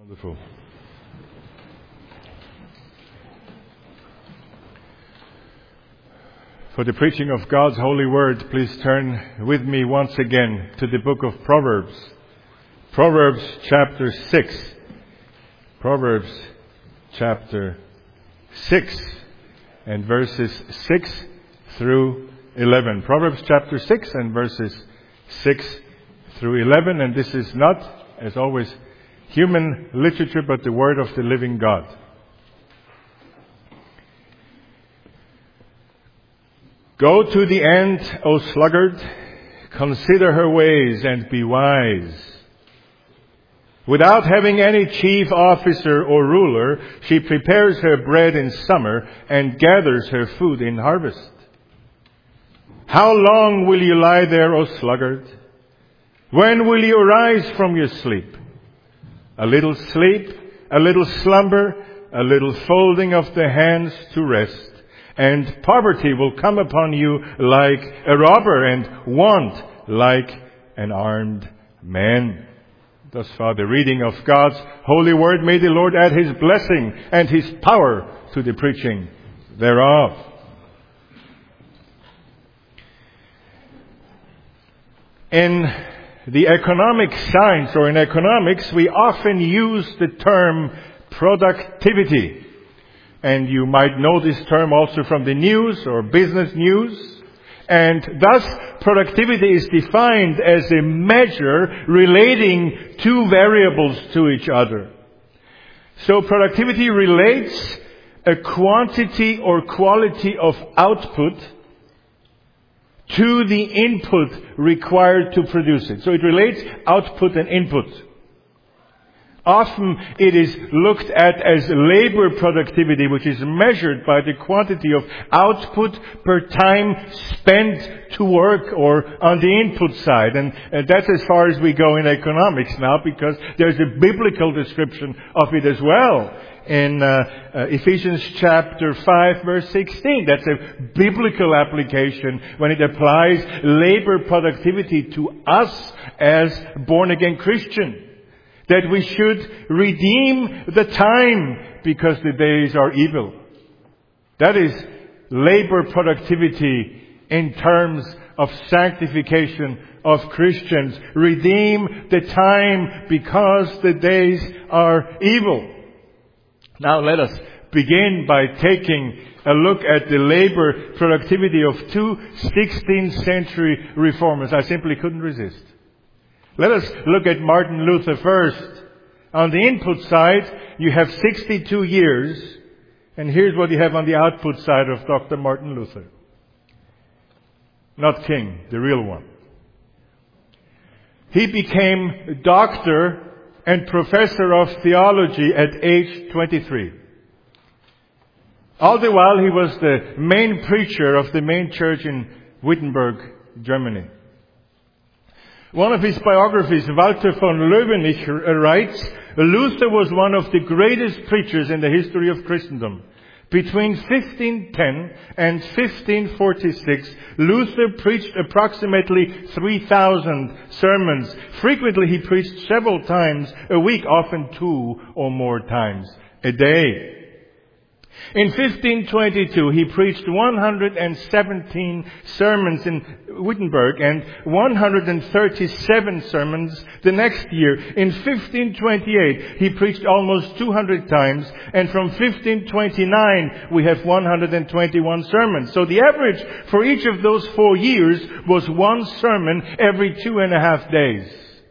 Wonderful. For the preaching of God's holy word, please turn with me once again to the book of Proverbs. Proverbs chapter 6. Proverbs chapter 6 and verses 6 through 11. Proverbs chapter 6 and verses 6 through 11. And this is not, as always, human literature, but the word of the living God. Go to the end, O sluggard, consider her ways and be wise. Without having any chief officer or ruler, she prepares her bread in summer and gathers her food in harvest. How long will you lie there, O sluggard? When will you arise from your sleep? A little sleep, a little slumber, a little folding of the hands to rest, and poverty will come upon you like a robber, and want like an armed man. Thus far the reading of God's holy word. May the Lord add His blessing and His power to the preaching thereof. In the economic science, or in economics, we often use the term productivity. And you might know this term also from the news or business news. And thus, productivity is defined as a measure relating two variables to each other. So productivity relates a quantity or quality of output to the input required to produce it. So it relates output and input. Often it is looked at as labor productivity, which is measured by the quantity of output per time spent to work or on the input side. And that's as far as we go in economics now, because there's a biblical description of it as well. In Ephesians chapter 5 verse 16. That's a biblical application when it applies labor productivity to us as born-again Christians. That we should redeem the time because the days are evil. That is labor productivity in terms of sanctification of Christians. Redeem the time because the days are evil. Now let us begin by taking a look at the labor productivity of two 16th century reformers. I simply couldn't resist. Let us look at Martin Luther first. On the input side, you have 62 years. And here's what you have on the output side of Dr. Martin Luther. Not King, the real one. He became doctor and professor of theology at age 23. All the while he was the main preacher of the main church in Wittenberg, Germany. One of his biographies, Walter von Löwenich, writes, Luther was one of the greatest preachers in the history of Christendom. Between 1510 and 1546, Luther preached approximately 3,000 sermons. Frequently he preached several times a week, often 2 or more times a day. In 1522, he preached 117 sermons in Wittenberg and 137 sermons the next year. In 1528, he preached almost 200 times, and from 1529, we have 121 sermons. So the average for each of those 4 years was one sermon every 2.5 days.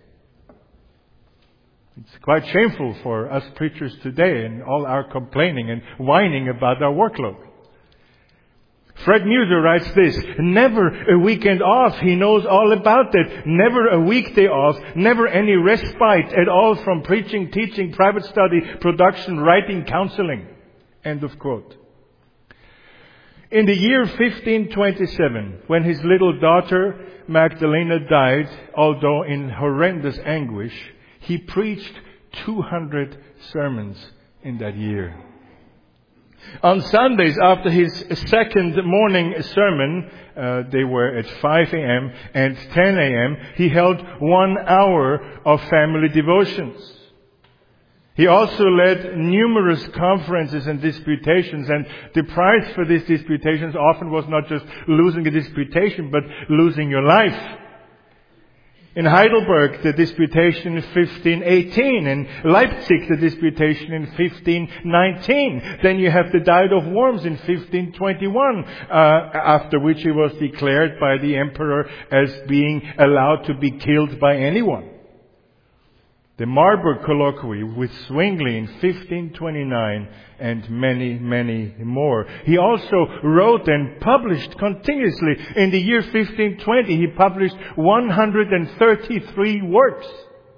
It's quite shameful for us preachers today and all our complaining and whining about our workload. Fred Muser writes this, never a weekend off. He knows all about that. Never a weekday off. Never any respite at all from preaching, teaching, private study, production, writing, counseling. End of quote. In the year 1527, when his little daughter Magdalena died, although in horrendous anguish, he preached 200 sermons in that year. On Sundays, after his second morning sermon, they were at 5 a.m. and 10 a.m., he held 1 hour of family devotions. He also led numerous conferences and disputations, and the price for these disputations often was not just losing a disputation, but losing your life. In Heidelberg, the disputation in 1518. In Leipzig, the disputation in 1519. Then you have the Diet of Worms in 1521, after which he was declared by the emperor as being allowed to be killed by anyone. The Marburg Colloquy with Zwingli in 1529, and many, many more. He also wrote and published continuously. In the year 1520, he published 133 works.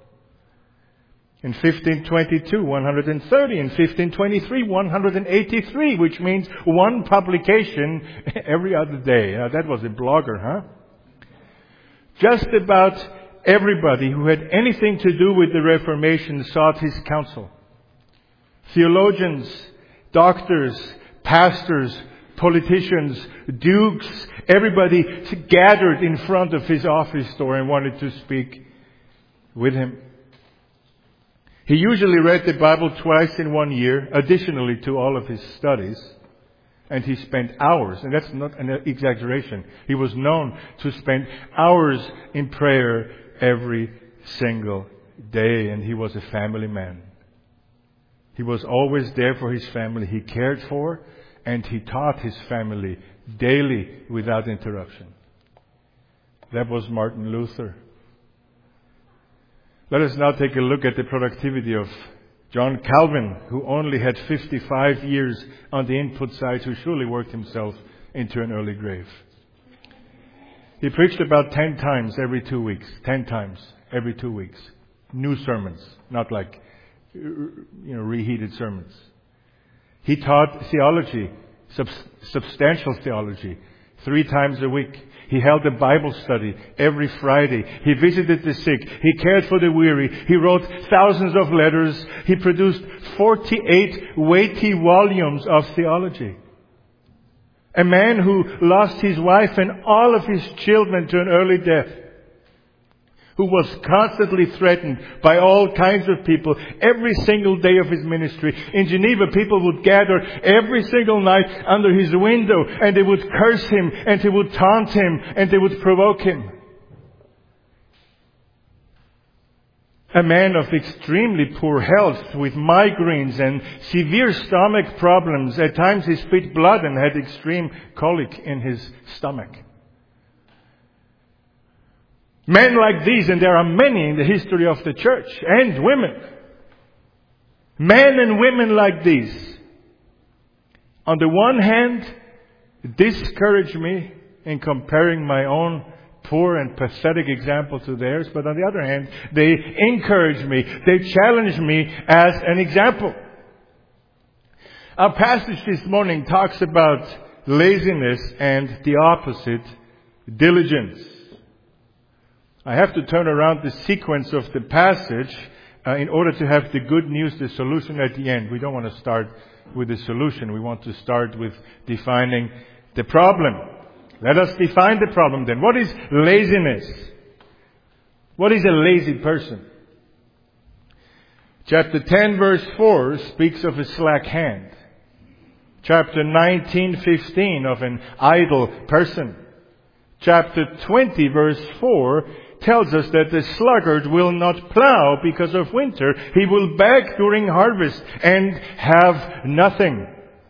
In 1522, 130. In 1523, 183, which means one publication every other day. Now, that was a blogger, huh? Just about everybody who had anything to do with the Reformation sought his counsel. Theologians, doctors, pastors, politicians, dukes, everybody gathered in front of his office door and wanted to speak with him. He usually read the Bible twice in 1 year, additionally to all of his studies. And he spent hours, and that's not an exaggeration. He was known to spend hours in prayer every single day, and he was a family man. He was always there for his family. He cared for and he taught his family daily without interruption. That was Martin Luther. Let us now take a look at the productivity of John Calvin, who only had 55 years on the input side, who surely worked himself into an early grave. He preached about 10 times every 2 weeks. 10 times every 2 weeks. New sermons, not like, reheated sermons. He taught theology, substantial theology, 3 times a week. He held a Bible study every Friday. He visited the sick. He cared for the weary. He wrote thousands of letters. He produced 48 weighty volumes of theology. A man who lost his wife and all of his children to an early death. Who was constantly threatened by all kinds of people every single day of his ministry. In Geneva, people would gather every single night under his window, and they would curse him, and they would taunt him, and they would provoke him. A man of extremely poor health, with migraines and severe stomach problems. At times he spit blood and had extreme colic in his stomach. Men like these, and there are many in the history of the church, and women. Men and women like these, on the one hand, discourage me in comparing my own poor and pathetic example to theirs, but on the other hand, they encourage me, they challenge me as an example. Our passage this morning talks about laziness and the opposite, diligence. I have to turn around the sequence of the passage in order to have the good news, the solution at the end. We don't want to start with the solution. We want to start with defining the problem. Let us define the problem then. What is laziness? What is a lazy person? Chapter 10 verse 4 speaks of a slack hand. Chapter 19:15 of an idle person. Chapter 20 verse 4 tells us that the sluggard will not plow because of winter. He will beg during harvest and have nothing.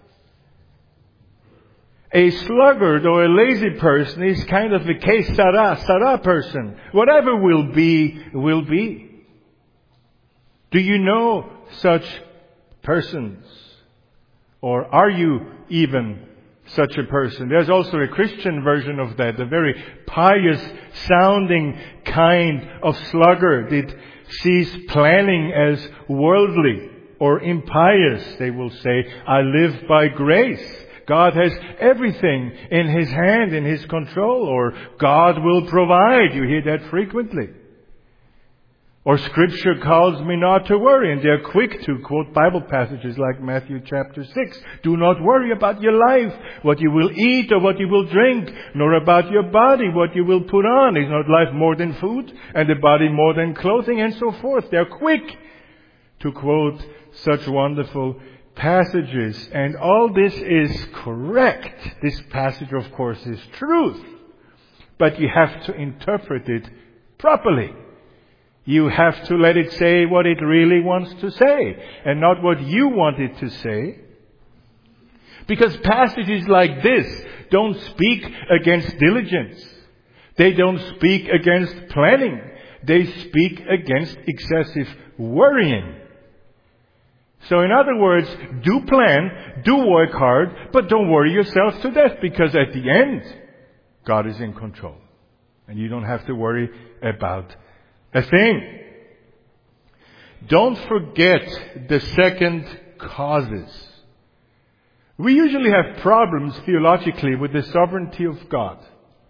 A sluggard or a lazy person is kind of a que sera person. Whatever will be, will be. Do you know such persons? Or are you even such a person? There's also a Christian version of that, a very pious sounding kind of sluggard. It sees planning as worldly or impious. They will say, I live by grace. God has everything in His hand, in His control, or God will provide. You hear that frequently. Or Scripture calls me not to worry, and they're quick to quote Bible passages like Matthew chapter 6. Do not worry about your life, what you will eat or what you will drink, nor about your body, what you will put on. Is not life more than food, and the body more than clothing, and so forth. They're quick to quote such wonderful passages. And all this is correct. This passage, of course, is truth. But you have to interpret it properly. You have to let it say what it really wants to say, and not what you want it to say. Because passages like this don't speak against diligence. They don't speak against planning. They speak against excessive worrying. So in other words, do plan, do work hard, but don't worry yourself to death, because at the end, God is in control. And you don't have to worry about a thing. Don't forget the second causes. We usually have problems theologically with the sovereignty of God.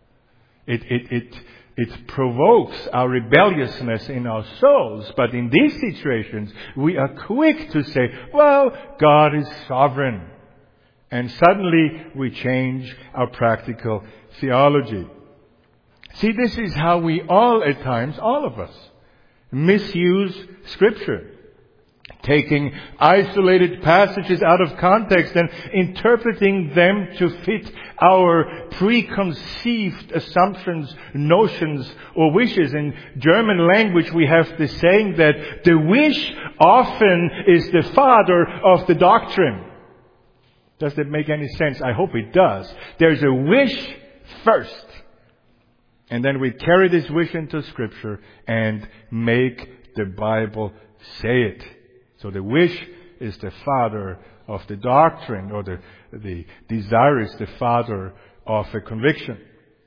It provokes our rebelliousness in our souls. But in these situations, we are quick to say, well, God is sovereign. And suddenly we change our practical theology. See, this is how we all at times, all of us, misuse Scripture. Taking isolated passages out of context and interpreting them to fit our preconceived assumptions, notions, or wishes. In German language we have the saying that the wish often is the father of the doctrine. Does that make any sense? I hope it does. There's a wish first. And then we carry this wish into Scripture and make the Bible say it. So the wish is the father of the doctrine, or the desire is the father of a conviction.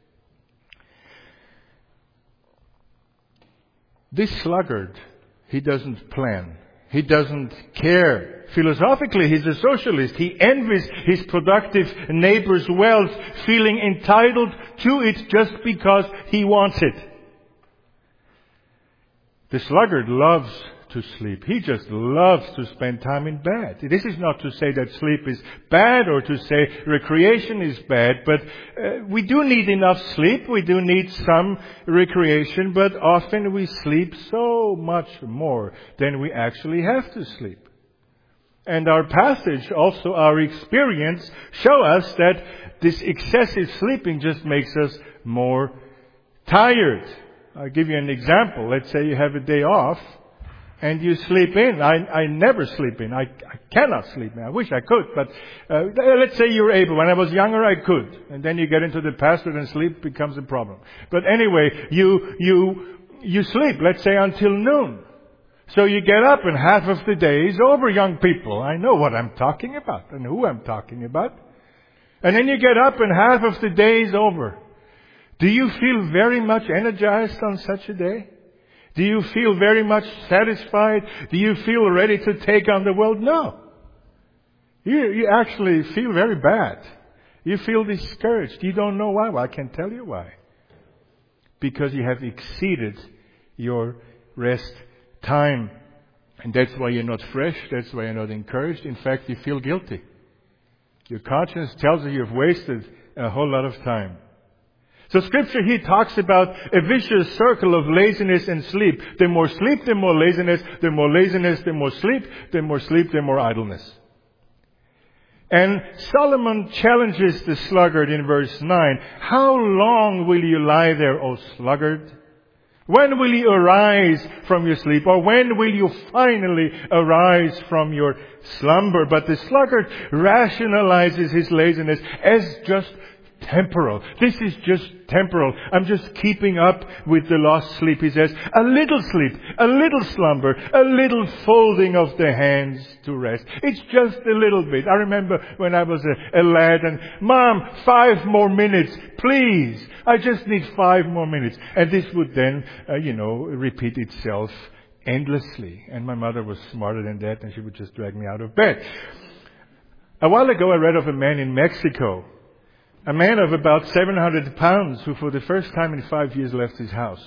This sluggard, he doesn't plan. He doesn't care. Philosophically, he's a socialist. He envies his productive neighbor's wealth, feeling entitled to it just because he wants it. The sluggard loves to sleep. He just loves to spend time in bed. This is not to say that sleep is bad or to say recreation is bad, but we do need enough sleep. We do need some recreation, but often we sleep so much more than we actually have to sleep. And our passage, also our experience, show us that this excessive sleeping just makes us more tired. I'll give you an example. Let's say you have a day off and you sleep in. I never sleep in. I cannot sleep in. I wish I could, but let's say you're able. When I was younger, I could. And then you get into the pastorate and sleep becomes a problem. But anyway, you sleep, let's say until noon. So you get up and half of the day is over, young people. I know what I'm talking about and who I'm talking about. And then you get up and half of the day is over. Do you feel very much energized on such a day? Do you feel very much satisfied? Do you feel ready to take on the world? No. You actually feel very bad. You feel discouraged. You don't know why. Well, I can tell you why. Because you have exceeded your rest time. And that's why you're not fresh. That's why you're not encouraged. In fact, you feel guilty. Your conscience tells you you've wasted a whole lot of time. So Scripture here talks about a vicious circle of laziness and sleep. The more sleep, the more laziness. The more laziness, the more sleep. The more sleep, the more idleness. And Solomon challenges the sluggard in verse 9. How long will you lie there, O sluggard? When will you arise from your sleep? Or when will you finally arise from your slumber? But the sluggard rationalizes his laziness as just temporal. This is just temporal. I'm just keeping up with the lost sleep. He says, a little sleep, a little slumber, a little folding of the hands to rest. It's just a little bit. I remember when I was a lad and, Mom, 5 more minutes, please. I just need 5 more minutes. And this would then, repeat itself endlessly. And my mother was smarter than that, and she would just drag me out of bed. A while ago, I read of a man in Mexico. A man of about 700 pounds who for the first time in 5 years left his house.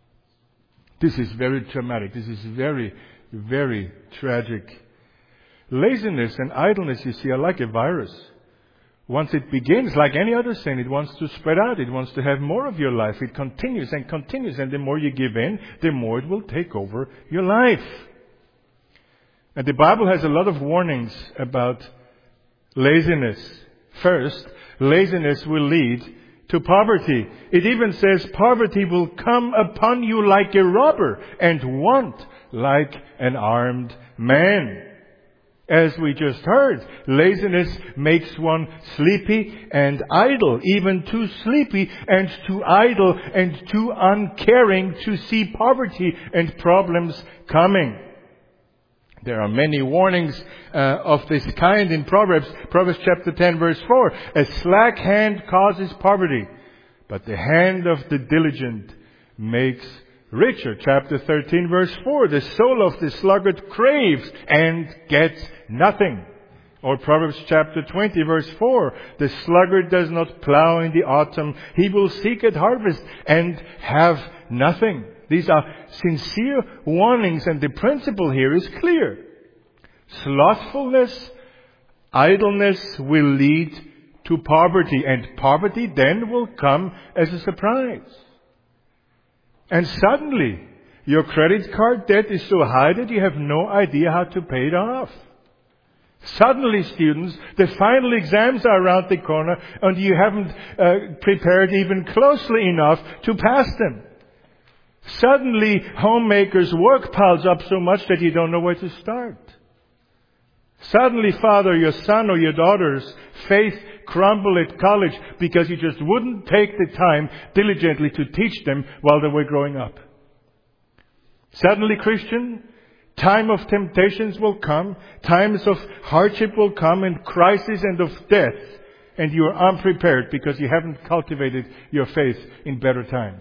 This is very traumatic. This is very, very tragic. Laziness and idleness, you see, are like a virus. Once it begins, like any other sin, it wants to spread out. It wants to have more of your life. It continues and continues. And the more you give in, the more it will take over your life. And the Bible has a lot of warnings about laziness. First, laziness will lead to poverty. It even says poverty will come upon you like a robber and want like an armed man. As we just heard, laziness makes one sleepy and idle, even too sleepy and too idle and too uncaring to see poverty and problems coming. There are many warnings of this kind in Proverbs. Proverbs chapter 10 verse 4. A slack hand causes poverty, but the hand of the diligent makes richer. Chapter 13 verse 4. The soul of the sluggard craves and gets nothing. Or Proverbs chapter 20 verse 4. The sluggard does not plow in the autumn. He will seek at harvest and have nothing. These are sincere warnings, and the principle here is clear. Slothfulness, idleness will lead to poverty, and poverty then will come as a surprise. And suddenly, your credit card debt is so high that you have no idea how to pay it off. Suddenly, students, the final exams are around the corner, and you haven't prepared even closely enough to pass them. Suddenly, homemakers' work piles up so much that you don't know where to start. Suddenly, father, your son or your daughter's faith crumble at college because you just wouldn't take the time diligently to teach them while they were growing up. Suddenly, Christian, time of temptations will come, times of hardship will come, and crisis and of death, and you are unprepared because you haven't cultivated your faith in better times.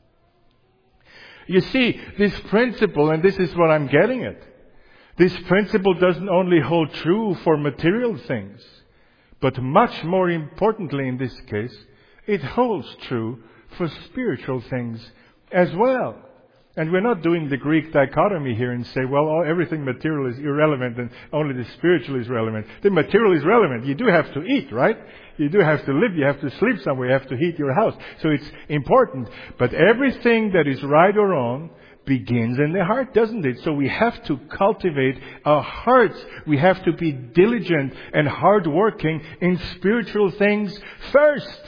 You see, this principle, and this is what I'm getting at, this principle doesn't only hold true for material things, but much more importantly in this case, it holds true for spiritual things as well. And we're not doing the Greek dichotomy here and say, well, everything material is irrelevant and only the spiritual is relevant. The material is relevant. You do have to eat, right? You do have to live. You have to sleep somewhere. You have to heat your house. So it's important. But everything that is right or wrong begins in the heart, doesn't it? So we have to cultivate our hearts. We have to be diligent and hardworking in spiritual things first.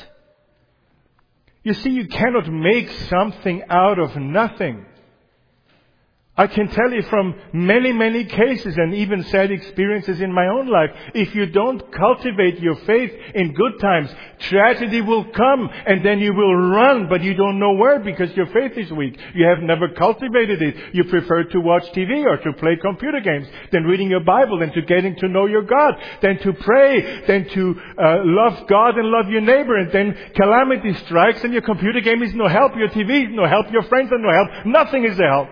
You see, you cannot make something out of nothing. I can tell you from many, many cases and even sad experiences in my own life, if you don't cultivate your faith in good times, tragedy will come and then you will run, but you don't know where because your faith is weak. You have never cultivated it. You prefer to watch TV or to play computer games than reading your Bible, than to getting to know your God, than to pray, than to love God and love your neighbor, and then calamity strikes and your computer game is no help, your TV is no help, your friends are no help, nothing is a help.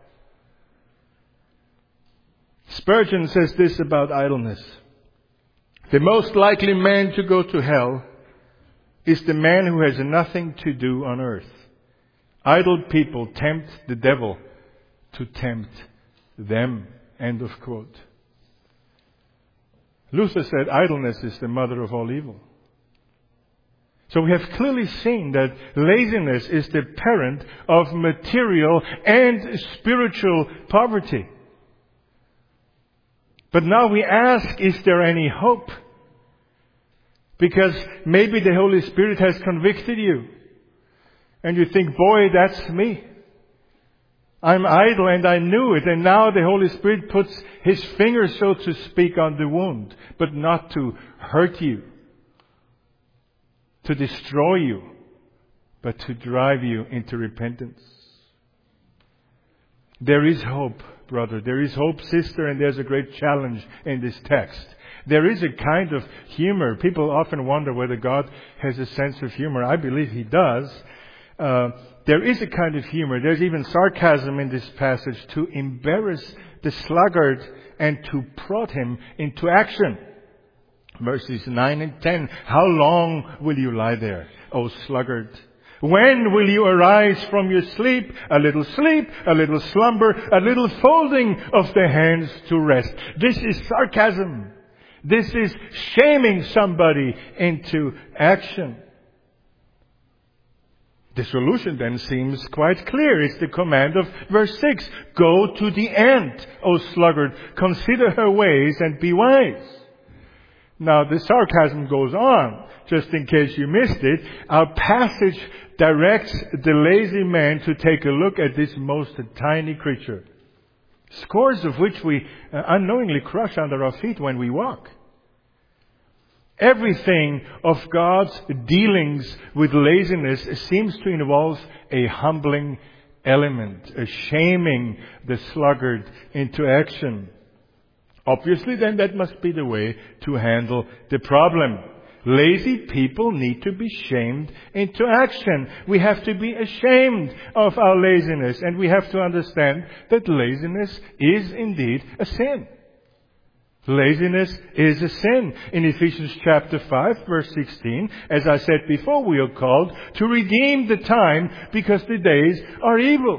Spurgeon says this about idleness. The most likely man to go to hell is the man who has nothing to do on earth. Idle people tempt the devil to tempt them. End of quote. Luther said idleness is the mother of all evil. So we have clearly seen that laziness is the parent of material and spiritual poverty. But now we ask, is there any hope? Because maybe the Holy Spirit has convicted you. And you think, boy, that's me. I'm idle and I knew it. And now the Holy Spirit puts His finger, so to speak, on the wound. But not to hurt you. To destroy you. But to drive you into repentance. There is hope, brother. There is hope, sister, and there's a great challenge in this text. There is a kind of humor. People often wonder whether God has a sense of humor. I believe He does. There is a kind of humor. There's even sarcasm in this passage to embarrass the sluggard and to prod him into action. Verses 9 and 10. How long will you lie there, O sluggard? When will you arise from your sleep? A little slumber, a little folding of the hands to rest. This is sarcasm. This is shaming somebody into action. The solution then seems quite clear. It's the command of verse 6. Go to the ant, O sluggard. Consider her ways and be wise. Now, the sarcasm goes on. Just in case you missed it, our passage directs the lazy man to take a look at this most tiny creature, scores of which we unknowingly crush under our feet when we walk. Everything of God's dealings with laziness seems to involve a humbling element, a shaming the sluggard into action. Obviously, then that must be the way to handle the problem. Lazy people need to be shamed into action. We have to be ashamed of our laziness, and we have to understand that laziness is indeed a sin. Laziness is a sin. In Ephesians chapter 5, verse 16, as I said before, we are called to redeem the time because the days are evil.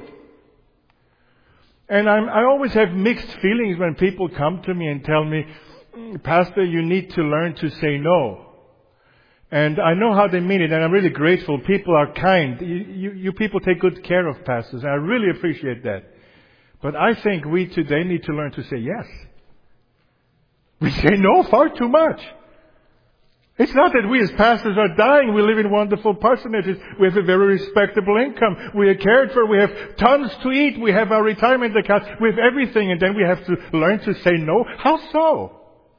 And I always have mixed feelings when people come to me and tell me, Pastor, you need to learn to say no. And I know how they mean it, and I'm really grateful. People are kind. You people take good care of pastors, and I really appreciate that. But I think we today need to learn to say yes. We say no far too much. It's not that we as pastors are dying. We live in wonderful parsonages. We have a very respectable income. We are cared for. We have tons to eat. We have our retirement accounts. We have everything, and then we have to learn to say no. How so?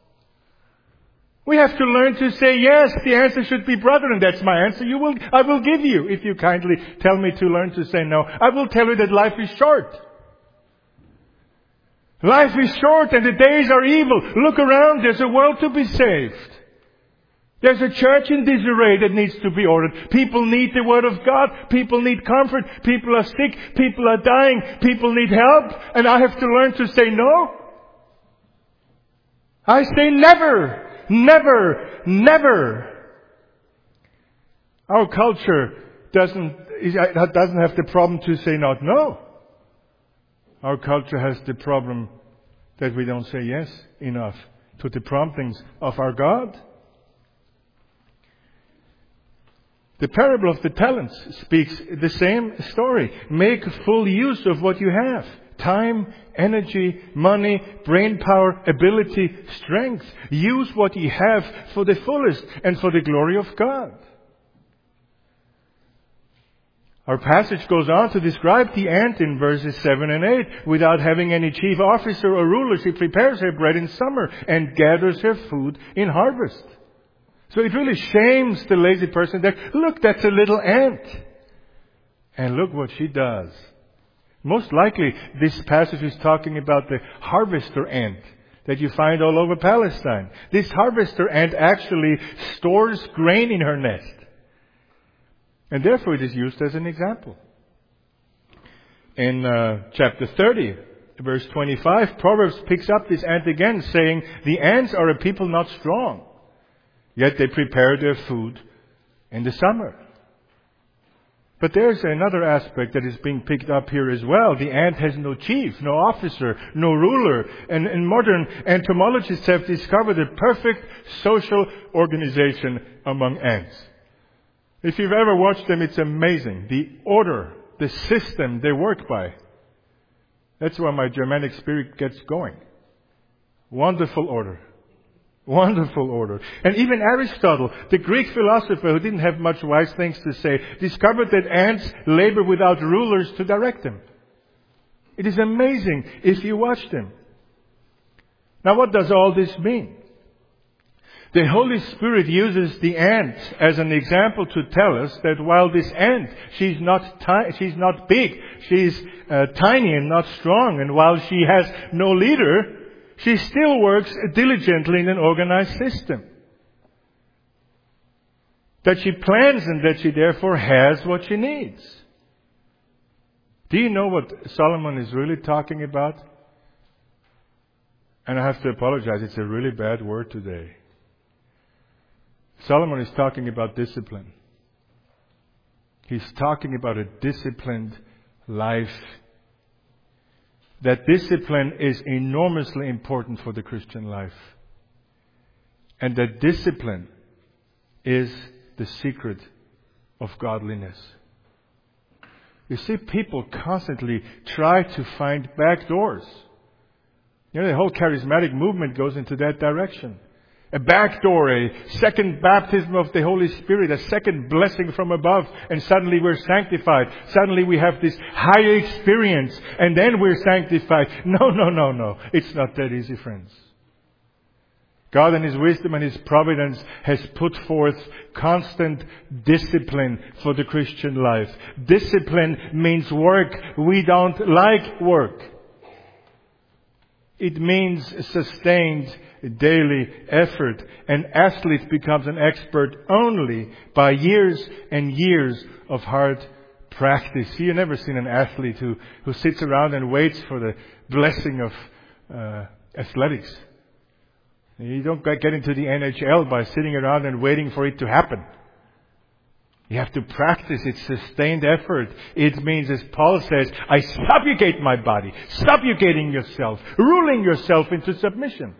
We have to learn to say yes. The answer should be, brother, and that's my answer. I will give you if you kindly tell me to learn to say no. I will tell you that life is short. Life is short and the days are evil. Look around. There's a world to be saved. There's a church in disarray that needs to be ordered. People need the Word of God. People need comfort. People are sick. People are dying. People need help. And I have to learn to say no. I say never. Never, never. Our culture doesn't have the problem to say not no. Our culture has the problem that we don't say yes enough to the promptings of our God. The parable of the talents speaks the same story. Make full use of what you have. Time, energy, money, brain power, ability, strength. Use what you have for the fullest and for the glory of God. Our passage goes on to describe the ant in verses 7 and 8. Without having any chief officer or ruler, she prepares her bread in summer and gathers her food in harvest. So it really shames the lazy person that, look, that's a little ant. And look what she does. Most likely, this passage is talking about the harvester ant that you find all over Palestine. This harvester ant actually stores grain in her nest. And therefore it is used as an example. In chapter 30, verse 25, Proverbs picks up this ant again, saying, the ants are a people not strong, yet they prepare their food in the summer. But there's another aspect that is being picked up here as well. The ant has no chief, no officer, no ruler. And modern entomologists have discovered a perfect social organization among ants. If you've ever watched them, it's amazing. The order, the system they work by. That's where my Germanic spirit gets going. Wonderful order. Wonderful order. And even Aristotle, the Greek philosopher who didn't have much wise things to say, discovered that ants labor without rulers to direct them. It is amazing if you watch them. Now what does all this mean? The Holy Spirit uses the ant as an example to tell us that while this ant, she's not big, she's tiny and not strong, and while she has no leader, she still works diligently in an organized system. That she plans and that she therefore has what she needs. Do you know what Solomon is really talking about? And I have to apologize, it's a really bad word today. Solomon is talking about discipline. He's talking about a disciplined life. That discipline is enormously important for the Christian life. And that discipline is the secret of godliness. You see, people constantly try to find back doors. You know, the whole charismatic movement goes into that direction. A back door, a second baptism of the Holy Spirit, a second blessing from above, and suddenly we're sanctified. Suddenly we have this higher experience, and then we're sanctified. No. It's not that easy, friends. God in His wisdom and His providence has put forth constant discipline for the Christian life. Discipline means work. We don't like work. It means sustained daily effort. An athlete becomes an expert only by years and years of hard practice. You've never seen an athlete who sits around and waits for the blessing of athletics. You don't get into the NHL by sitting around and waiting for it to happen. You have to practice. It's sustained effort. It means, as Paul says, I subjugate my body, subjugating yourself, ruling yourself into submission.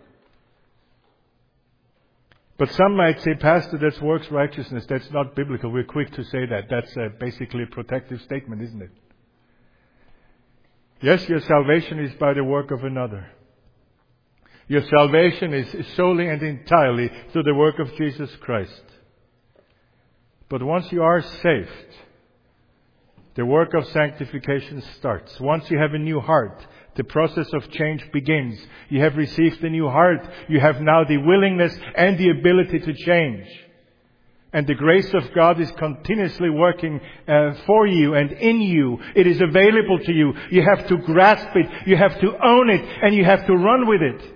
But some might say, Pastor, that's works righteousness. That's not biblical. We're quick to say that. That's basically a protective statement, isn't it? Yes, your salvation is by the work of another. Your salvation is solely and entirely through the work of Jesus Christ. But once you are saved, the work of sanctification starts. Once you have a new heart, the process of change begins. You have received a new heart. You have now the willingness and the ability to change. And the grace of God is continuously working for you and in you. It is available to you. You have to grasp it. You have to own it. And you have to run with it.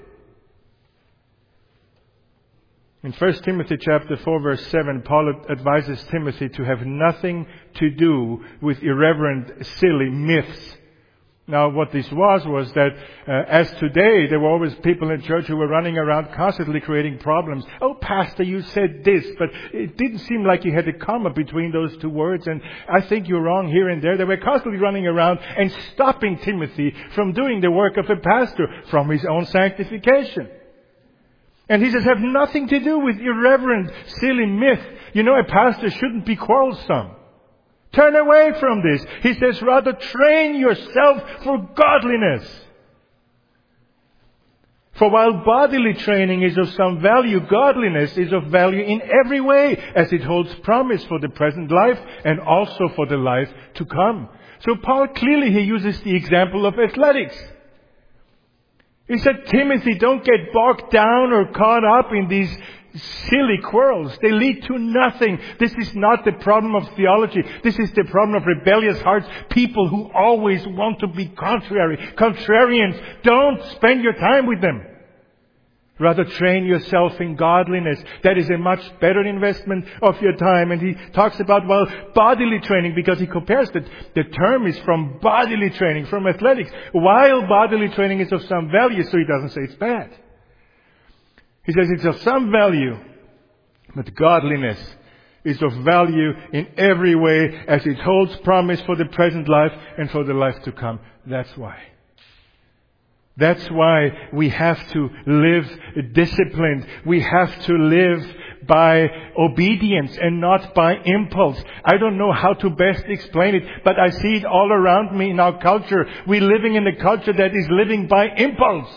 In 1 Timothy chapter 4 verse 7, Paul advises Timothy to have nothing to do with irreverent, silly myths. Now what this was that as today, there were always people in church who were running around constantly creating problems. Oh, Pastor, you said this, but it didn't seem like you had a comma between those two words, and I think you're wrong here and there. They were constantly running around and stopping Timothy from doing the work of a pastor, from his own sanctification. And he says, have nothing to do with irreverent, silly myth. You know, a pastor shouldn't be quarrelsome. Turn away from this. He says, rather train yourself for godliness. For while bodily training is of some value, godliness is of value in every way, as it holds promise for the present life and also for the life to come. So Paul clearly he uses the example of athletics. He said, Timothy, don't get bogged down or caught up in these silly quarrels. They lead to nothing. This is not the problem of theology. This is the problem of rebellious hearts. People who always want to be contrary. Contrarians. Don't spend your time with them. Rather train yourself in godliness. That is a much better investment of your time. And he talks about, bodily training, because he compares that the term is from bodily training, from athletics. While bodily training is of some value, so he doesn't say it's bad. He says it's of some value, but godliness is of value in every way, as it holds promise for the present life and for the life to come. That's why. That's why we have to live disciplined. We have to live by obedience and not by impulse. I don't know how to best explain it, but I see it all around me in our culture. We're living in a culture that is living by impulse.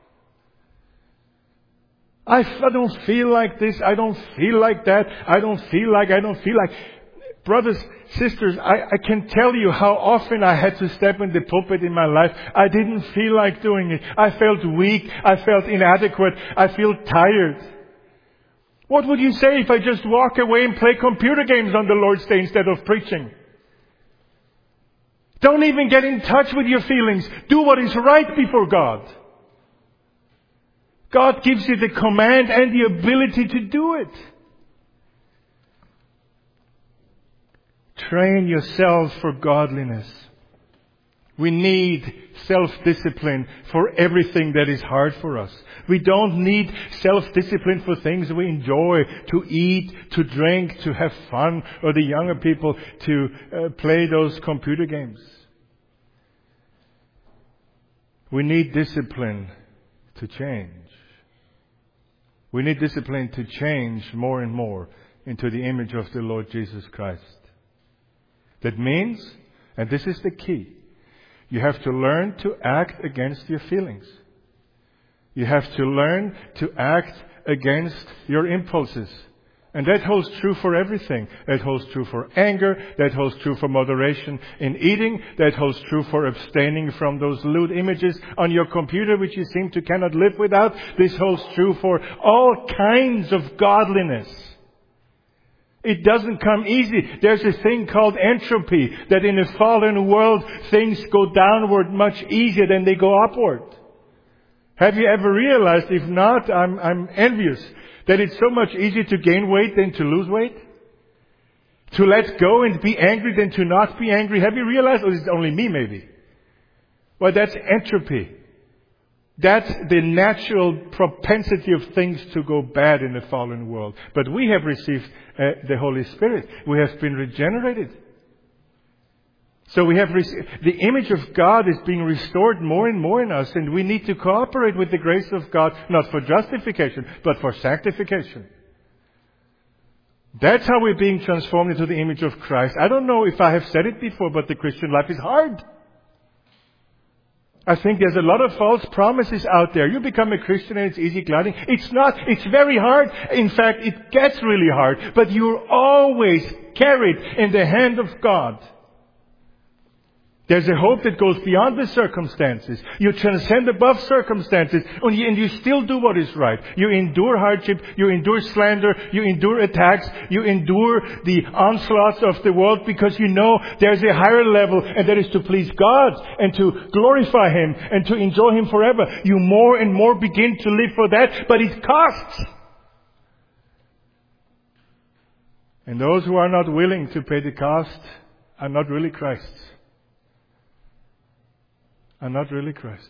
I don't feel like this. I don't feel like that. I don't feel like. Brothers, sisters, I can tell you how often I had to step in the pulpit in my life. I didn't feel like doing it. I felt weak. I felt inadequate. I feel tired. What would you say if I just walk away and play computer games on the Lord's Day instead of preaching? Don't even get in touch with your feelings. Do what is right before God. God gives you the command and the ability to do it. Train yourself for godliness. We need self-discipline for everything that is hard for us. We don't need self-discipline for things we enjoy, to eat, to drink, to have fun, or the younger people to play those computer games. We need discipline to change. We need discipline to change more and more into the image of the Lord Jesus Christ. That means And this is the key. You have to learn to act against your feelings. You have to learn to act against your impulses. And that holds true for everything. That holds true for anger. That holds true for moderation in eating. That holds true for abstaining from those lewd images on your computer which you seem to cannot live without. This holds true for all kinds of godliness. It doesn't come easy. There's a thing called entropy, that in a fallen world things go downward much easier than they go upward. Have you ever realized? If not, I'm envious. That it's so much easier to gain weight than to lose weight? To let go and be angry than to not be angry? Have you realized? Or is it only me maybe? Well, that's entropy. That's the natural propensity of things to go bad in a fallen world. But we have received the Holy Spirit. We have been regenerated. So we have the image of God is being restored more and more in us, and we need to cooperate with the grace of God, not for justification, but for sanctification. That's how we're being transformed into the image of Christ. I don't know if I have said it before, but the Christian life is hard. I think there's a lot of false promises out there. You become a Christian and it's easy gliding. It's not. It's very hard. In fact, it gets really hard. But you're always carried in the hand of God. There's a hope that goes beyond the circumstances. You transcend above circumstances, and you still do what is right. You endure hardship, you endure slander, you endure attacks, you endure the onslaughts of the world because you know there's a higher level, and that is to please God and to glorify Him and to enjoy Him forever. You more and more begin to live for that, but it costs. And those who are not willing to pay the cost are not really Christ's. Are not really Christ's.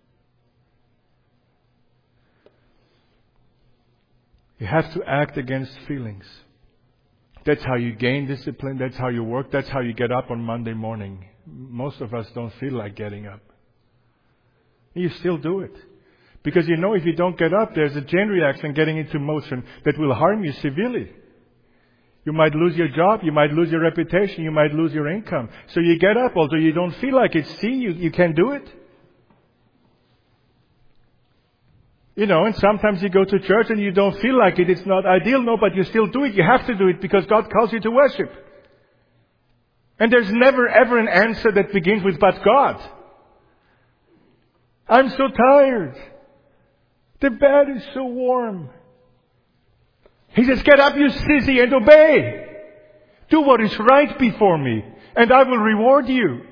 You have to act against feelings. That's how you gain discipline. That's how you work. That's how you get up on Monday morning. Most of us don't feel like getting up. You still do it. Because you know if you don't get up, there's a chain reaction getting into motion that will harm you severely. You might lose your job, you might lose your reputation, you might lose your income. So you get up, although you don't feel like it. See, you can do it. You know, and sometimes you go to church and you don't feel like it. It's not ideal, no, but you still do it. You have to do it because God calls you to worship. And there's never ever an answer that begins with, but God. I'm so tired. The bed is so warm. He says, get up, you sissy, and obey. Do what is right before me, and I will reward you.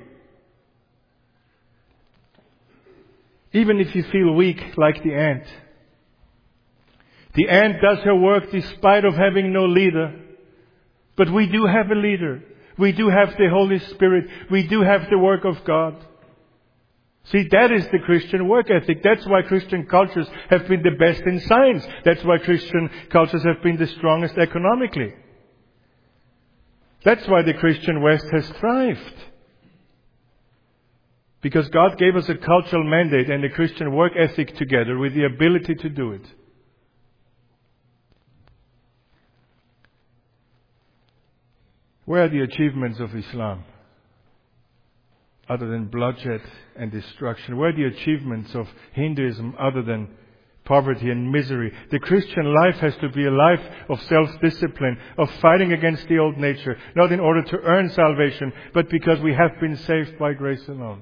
Even if you feel weak like the ant. The ant does her work despite of having no leader. But we do have a leader. We do have the Holy Spirit. We do have the work of God. See, that is the Christian work ethic. That's why Christian cultures have been the best in science. That's why Christian cultures have been the strongest economically. That's why the Christian West has thrived. Because God gave us a cultural mandate and a Christian work ethic together with the ability to do it. Where are the achievements of Islam? Other than bloodshed and destruction? Where are the achievements of Hinduism other than poverty and misery? The Christian life has to be a life of self-discipline, of fighting against the old nature, not in order to earn salvation, but because we have been saved by grace alone.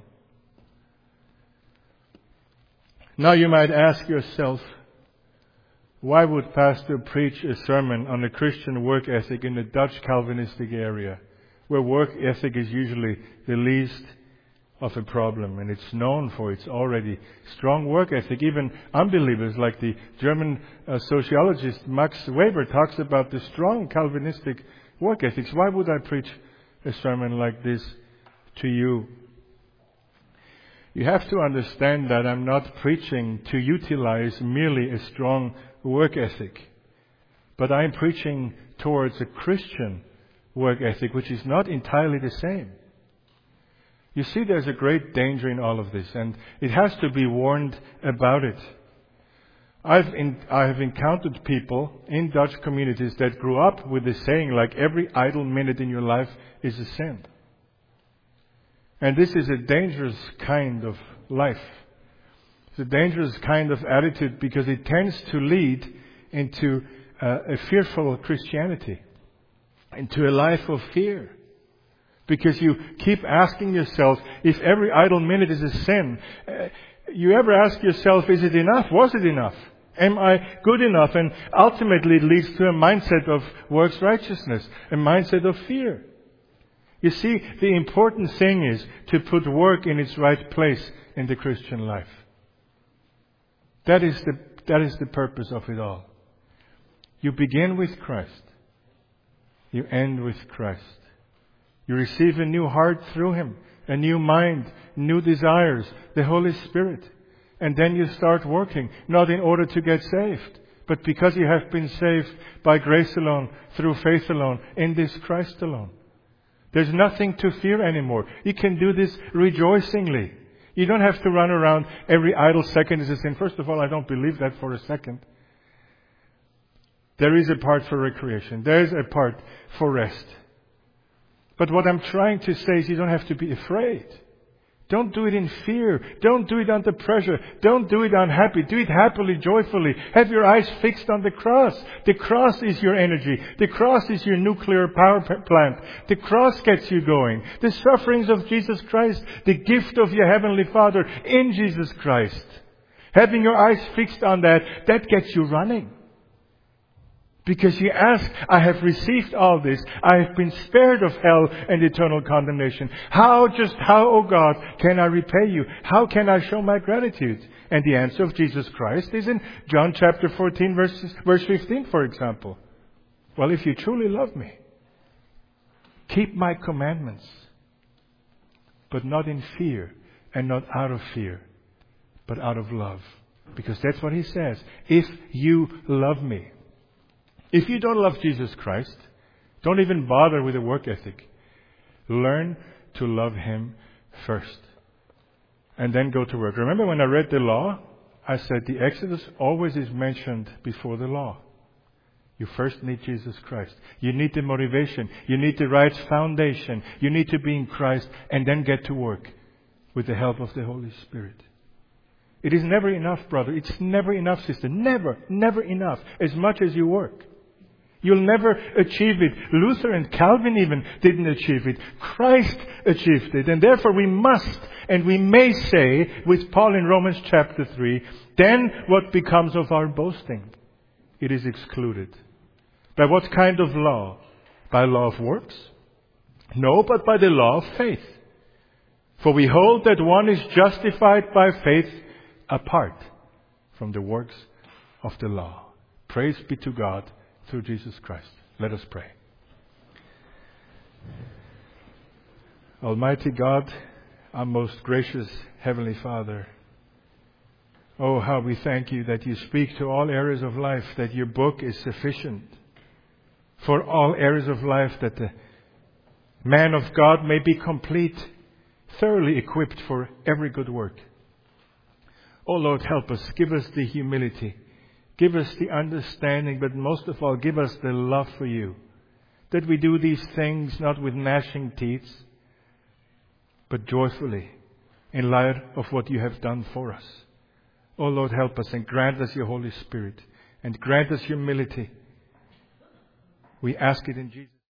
Now you might ask yourself, why would Pastor preach a sermon on a Christian work ethic in the Dutch Calvinistic area, where work ethic is usually the least of a problem, and it's known for its already strong work ethic. Even unbelievers like the German sociologist Max Weber talks about the strong Calvinistic work ethics. Why would I preach a sermon like this to you? You have to understand that I'm not preaching to utilize merely a strong work ethic, but I'm preaching towards a Christian work ethic, which is not entirely the same. You see, there's a great danger in all of this, and it has to be warned about it. I have encountered people in Dutch communities that grew up with the saying, like, every idle minute in your life is a sin. And this is a dangerous kind of life. It's a dangerous kind of attitude because it tends to lead into a fearful Christianity, into a life of fear. Because you keep asking yourself, if every idle minute is a sin, you ever ask yourself, is it enough? Was it enough? Am I good enough? And ultimately it leads to a mindset of works righteousness, a mindset of fear. You see, the important thing is to put work in its right place in the Christian life. That is the purpose of it all. You begin with Christ. You end with Christ. You receive a new heart through Him, a new mind, new desires, the Holy Spirit. And then you start working, not in order to get saved, but because you have been saved by grace alone, through faith alone, in this Christ alone. There's nothing to fear anymore. You can do this rejoicingly. You don't have to run around every idle second is a sin. First of all, I don't believe that for a second. There is a part for recreation. There is a part for rest. But what I'm trying to say is you don't have to be afraid. Don't do it in fear. Don't do it under pressure. Don't do it unhappy. Do it happily, joyfully. Have your eyes fixed on the cross. The cross is your energy. The cross is your nuclear power plant. The cross gets you going. The sufferings of Jesus Christ, the gift of your Heavenly Father in Jesus Christ. Having your eyes fixed on that gets you running. Because you ask, I have received all this. I have been spared of hell and eternal condemnation. How, oh God, can I repay you? How can I show my gratitude? And the answer of Jesus Christ is in John chapter 14, verse 15, for example. Well, if you truly love me, keep my commandments. But not in fear and not out of fear, but out of love. Because that's what He says. If you love me. If you don't love Jesus Christ, don't even bother with a work ethic. Learn to love Him first. And then go to work. Remember when I read the law? I said the Exodus always is mentioned before the law. You first need Jesus Christ. You need the motivation. You need the right foundation. You need to be in Christ and then get to work with the help of the Holy Spirit. It is never enough, brother. It's never enough, sister. Never enough. As much as you work. You'll never achieve it. Luther and Calvin even didn't achieve it. Christ achieved it. And therefore we must and we may say with Paul in Romans chapter 3, then what becomes of our boasting? It is excluded. By what kind of law? By law of works? No, but by the law of faith. For we hold that one is justified by faith apart from the works of the law. Praise be to God through Jesus Christ. Let us pray. Almighty God, our most gracious Heavenly Father, oh, how we thank You that You speak to all areas of life, that Your book is sufficient for all areas of life, that the man of God may be complete, thoroughly equipped for every good work. Oh Lord, help us. Give us the humility. Give us the understanding, but most of all, give us the love for You. That we do these things not with gnashing teeth, but joyfully, in light of what You have done for us. Oh Lord, help us and grant us Your Holy Spirit, and grant us humility. We ask it in Jesus' name.